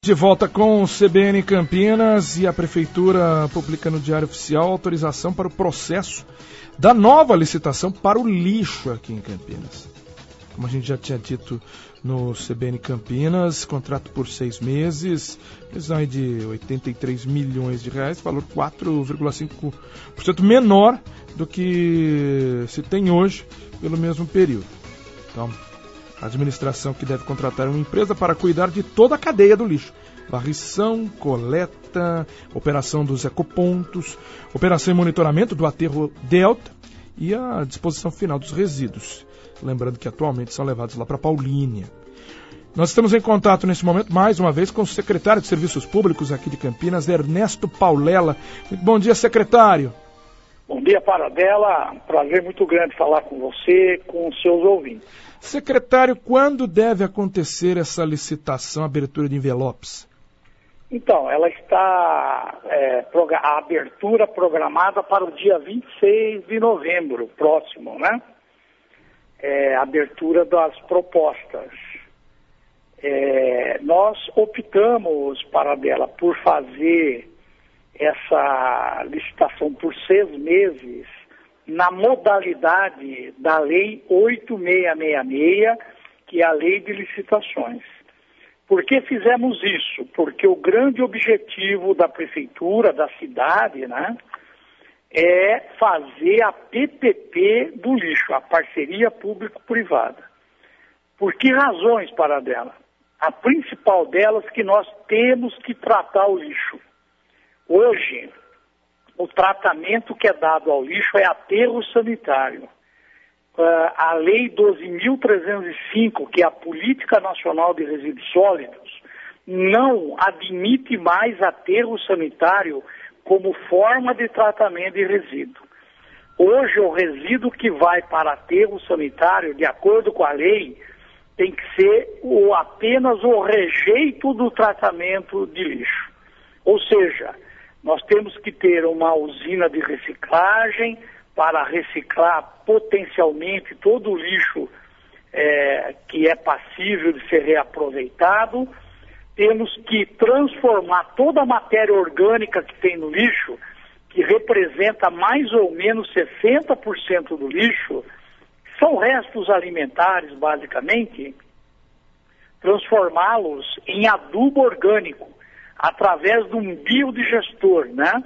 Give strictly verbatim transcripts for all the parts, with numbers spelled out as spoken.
De volta com o C B N Campinas, e a Prefeitura publica no Diário Oficial autorização para o processo da nova licitação para o lixo aqui em Campinas. Como a gente já tinha dito no C B N Campinas, contrato por seis meses, precisão de oitenta e três milhões de reais, valor quatro vírgula cinco por cento menor do que se tem hoje pelo mesmo período. Então, a administração que deve contratar uma empresa para cuidar de toda a cadeia do lixo. Varrição, coleta, operação dos ecopontos, operação e monitoramento do aterro Delta e a disposição final dos resíduos. Lembrando que atualmente são levados lá para Paulínia. Nós estamos em contato nesse momento, mais uma vez, com o secretário de Serviços Públicos aqui de Campinas, Ernesto Paulela. Muito bom dia, secretário. Bom dia, Paradela. Prazer muito grande falar com você, com os seus ouvintes. Secretário, quando deve acontecer essa licitação, abertura de envelopes? Então, ela está, é, a abertura programada para o dia vinte e seis de novembro, próximo, né? É, a abertura das propostas. É, nós optamos, Paradela, por fazer essa licitação por seis meses na modalidade da Lei oito mil seiscentos e sessenta e seis, que é a Lei de Licitações. Por que fizemos isso? Porque o grande objetivo da Prefeitura, da cidade, né, é fazer a P P P do lixo, a parceria público-privada. Por que razões, Paradela? A principal delas é que nós temos que tratar o lixo. Hoje, o tratamento que é dado ao lixo é aterro sanitário. Uh, a Lei doze mil trezentos e cinco, que é a Política Nacional de Resíduos Sólidos, não admite mais aterro sanitário como forma de tratamento de resíduo. Hoje, o resíduo que vai para aterro sanitário, de acordo com a lei, tem que ser o, apenas o rejeito do tratamento de lixo. Ou seja, nós temos que ter uma usina de reciclagem para reciclar potencialmente todo o lixo é, que é passível de ser reaproveitado. Temos que transformar toda a matéria orgânica que tem no lixo, que representa mais ou menos sessenta por cento do lixo, são restos alimentares, basicamente, transformá-los em adubo orgânico, através de um biodigestor, né?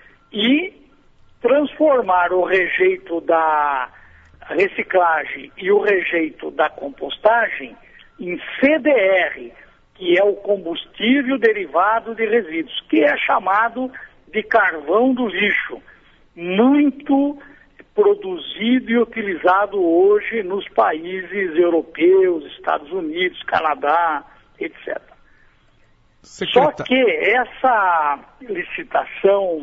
E transformar o rejeito da reciclagem e o rejeito da compostagem em C D R, que é o combustível derivado de resíduos, que é chamado de carvão do lixo, muito produzido e utilizado hoje nos países europeus, Estados Unidos, Canadá, etcétera. Secretário. Só que essa licitação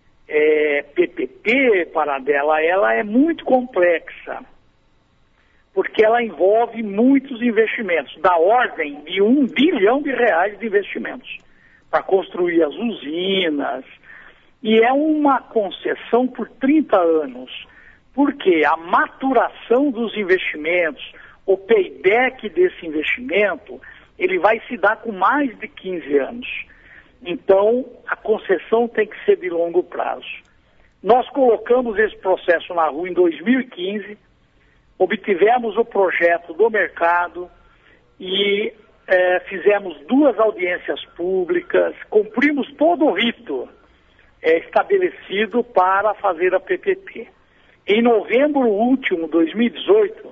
é, P P P, Paradela, ela é muito complexa, porque ela envolve muitos investimentos, da ordem de um bilhão de reais de investimentos, para construir as usinas, e é uma concessão por trinta anos, porque a maturação dos investimentos, o payback desse investimento, ele vai se dar com mais de quinze anos. Então, a concessão tem que ser de longo prazo. Nós colocamos esse processo na rua em dois mil e quinze, obtivemos o projeto do mercado e eh, fizemos duas audiências públicas, cumprimos todo o rito eh, estabelecido para fazer a P P P. Em novembro último, dois mil e dezoito,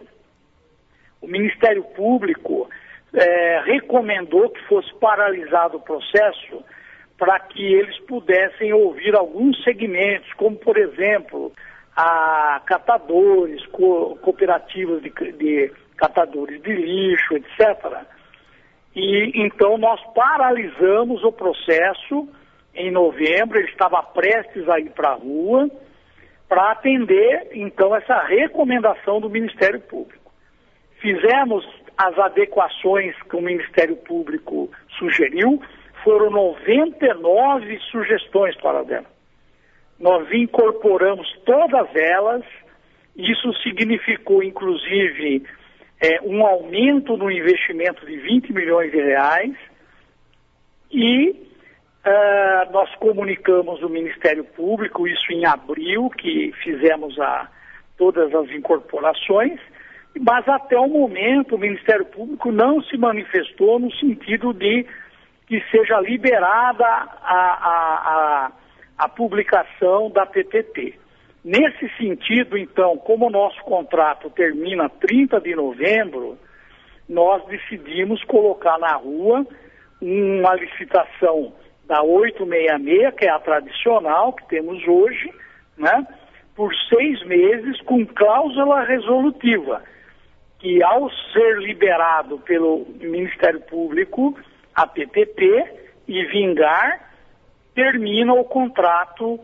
o Ministério Público É, recomendou que fosse paralisado o processo para que eles pudessem ouvir alguns segmentos, como, por exemplo, a catadores, co cooperativas de, de catadores de lixo, etcétera. E então nós paralisamos o processo em novembro, ele estava prestes a ir para a rua, para atender, então, essa recomendação do Ministério Público. Fizemos as adequações que o Ministério Público sugeriu, foram noventa e nove sugestões para dela. Nós incorporamos todas elas, isso significou, inclusive, é, um aumento no investimento de vinte milhões de reais, uh, nós comunicamos o Ministério Público, isso em abril, que fizemos a, todas as incorporações, mas até o momento o Ministério Público não se manifestou no sentido de que seja liberada a, a, a, a publicação da P P P. Nesse sentido, então, como o nosso contrato termina trinta de novembro, nós decidimos colocar na rua uma licitação da oitocentos e sessenta e seis, que é a tradicional que temos hoje, né, por seis meses com cláusula resolutiva, que ao ser liberado pelo Ministério Público a P P P e vingar, termina o contrato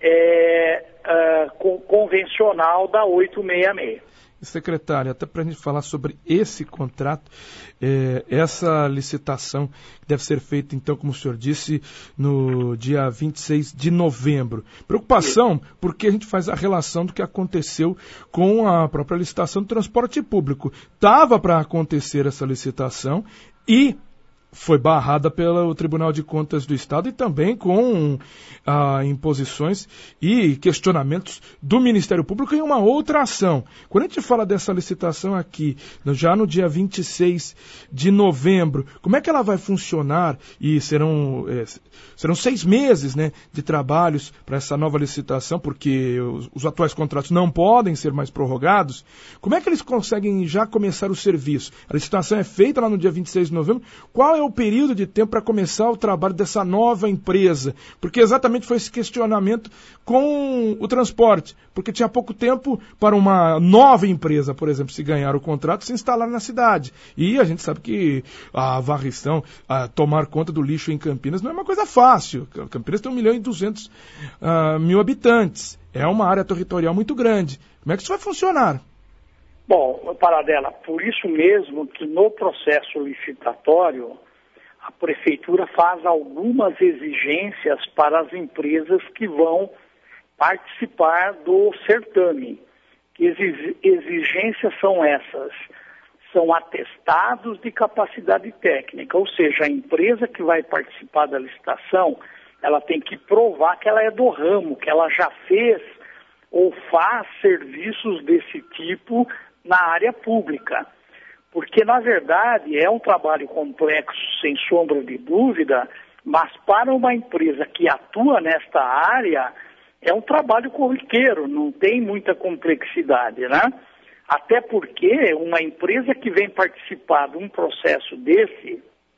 é, uh, convencional da oitocentos e sessenta e seis. Secretário, até para a gente falar sobre esse contrato, é, essa licitação deve ser feita, então, como o senhor disse, no dia vinte e seis de novembro. Preocupação, porque a gente faz a relação do que aconteceu com a própria licitação do transporte público. Estava para acontecer essa licitação e foi barrada pelo Tribunal de Contas do Estado e também com ah, imposições e questionamentos do Ministério Público em uma outra ação. Quando a gente fala dessa licitação aqui, já no dia vinte e seis de novembro, como é que ela vai funcionar? E serão, é, serão seis meses, né, de trabalhos para essa nova licitação, porque os, os atuais contratos não podem ser mais prorrogados. Como é que eles conseguem já começar o serviço? A licitação é feita lá no dia vinte e seis de novembro. Qual é o período de tempo para começar o trabalho dessa nova empresa? Porque exatamente foi esse questionamento com o transporte, porque tinha pouco tempo para uma nova empresa, por exemplo, se ganhar o contrato, se instalar na cidade. E a gente sabe que a varrição, a tomar conta do lixo em Campinas não é uma coisa fácil. Campinas tem um milhão e duzentos uh, mil habitantes. É uma área territorial muito grande. Como é que isso vai funcionar? Bom, Paradela, por isso mesmo que no processo licitatório a Prefeitura faz algumas exigências para as empresas que vão participar do certame. Que exigências são essas? São atestados de capacidade técnica, ou seja, a empresa que vai participar da licitação, ela tem que provar que ela é do ramo, que ela já fez ou faz serviços desse tipo na área pública. Porque, na verdade, é um trabalho complexo, sem sombra de dúvida, mas para uma empresa que atua nesta área, é um trabalho corriqueiro, não tem muita complexidade, né? Até porque uma empresa que vem participar de um processo desse,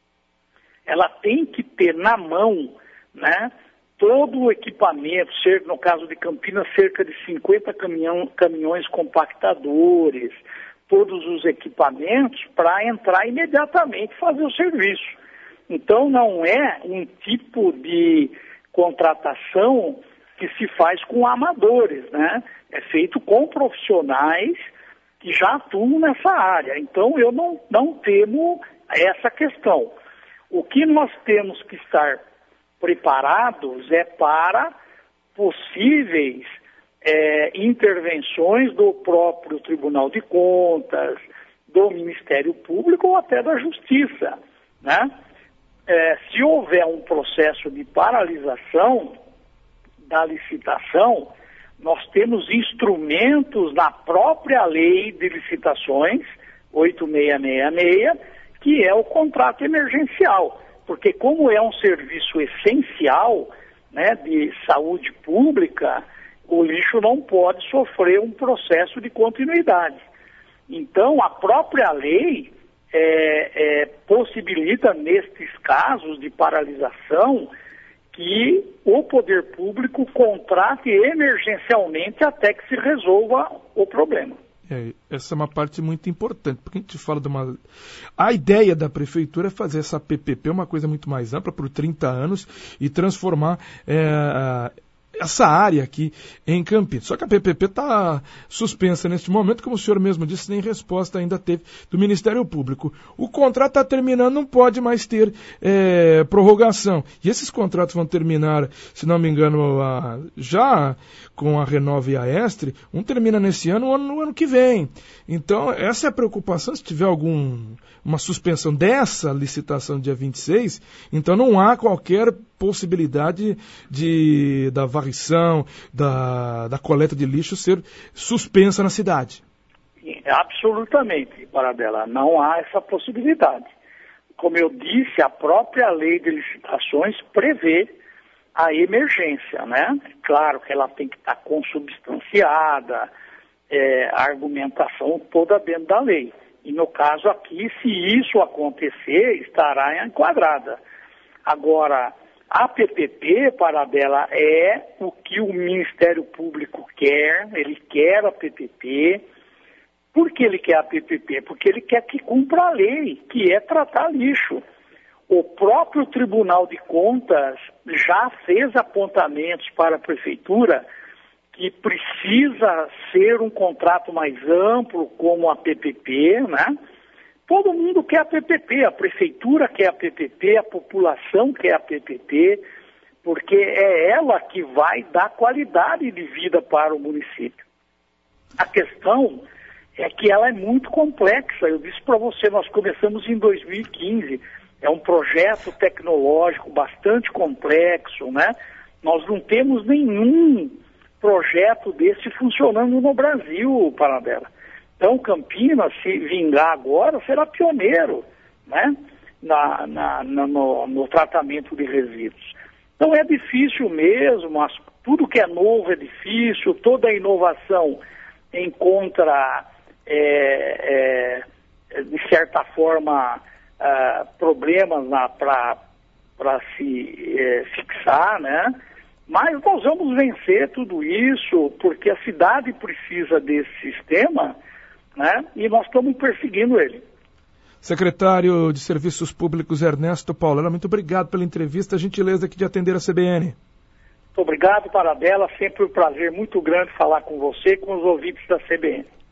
ela tem que ter na mão, né, todo o equipamento, no caso de Campinas, cerca de cinquenta caminhão, caminhões compactadores, todos os equipamentos para entrar imediatamente e fazer o serviço. Então não é um tipo de contratação que se faz com amadores, né? É feito com profissionais que já atuam nessa área. Então eu não, não temo essa questão. O que nós temos que estar preparados é para possíveis É, intervenções do próprio Tribunal de Contas, do Ministério Público ou até da Justiça, né? É, se houver um processo de paralisação da licitação, nós temos instrumentos na própria lei de licitações, oito seis seis seis, que é o contrato emergencial, porque como é um serviço essencial, né, de saúde pública, o lixo não pode sofrer um processo de continuidade. Então, a própria lei é, é, possibilita, nestes casos de paralisação, que o poder público contrate emergencialmente até que se resolva o problema. É, essa é uma parte muito importante, porque a gente fala de uma... A ideia da Prefeitura é fazer essa P P P uma coisa muito mais ampla, por trinta anos, e transformar... É, essa área aqui em Campinas. Só que a P P P está suspensa neste momento, como o senhor mesmo disse, nem resposta ainda teve do Ministério Público. O contrato está terminando, não pode mais ter é, prorrogação. E esses contratos vão terminar, se não me engano, a, já com a Renova e a Estre, um termina nesse ano, um no ano que vem. Então, essa é a preocupação, se tiver algum, uma suspensão dessa licitação dia vinte e seis, então não há qualquer possibilidade de, da varrição, da, da coleta de lixo ser suspensa na cidade. Absolutamente, Paradela, não há essa possibilidade. Como eu disse, a própria lei de licitações prevê a emergência, né? Claro que ela tem que estar consubstanciada, é, a argumentação toda dentro da lei. E no caso aqui, se isso acontecer, estará enquadrada. Agora, a P P P, Paradela, é o que o Ministério Público quer, ele quer a P P P. Por que ele quer a P P P? Porque ele quer que cumpra a lei, que é tratar lixo. O próprio Tribunal de Contas já fez apontamentos para a Prefeitura que precisa ser um contrato mais amplo, como a P P P, né? Todo mundo quer a P P P, a Prefeitura quer a P P P, a população quer a P P P, porque é ela que vai dar qualidade de vida para o município. A questão é que ela é muito complexa. Eu disse para você, nós começamos em dois mil e quinze, é um projeto tecnológico bastante complexo, né? Nós não temos nenhum projeto desse funcionando no Brasil, Paradela. Então, Campinas, se vingar agora, será pioneiro, né? Na, na, na, no, no tratamento de resíduos. Então, é difícil mesmo, mas tudo que é novo é difícil, toda a inovação encontra, é, é, de certa forma, uh, problemas para se é, fixar, né? Mas nós vamos vencer tudo isso, porque a cidade precisa desse sistema, né? E nós estamos perseguindo ele. Secretário de Serviços Públicos Ernesto Paulella, muito obrigado pela entrevista, a gentileza aqui de atender a C B N. Muito obrigado, Paradela, sempre um prazer muito grande falar com você e com os ouvintes da C B N.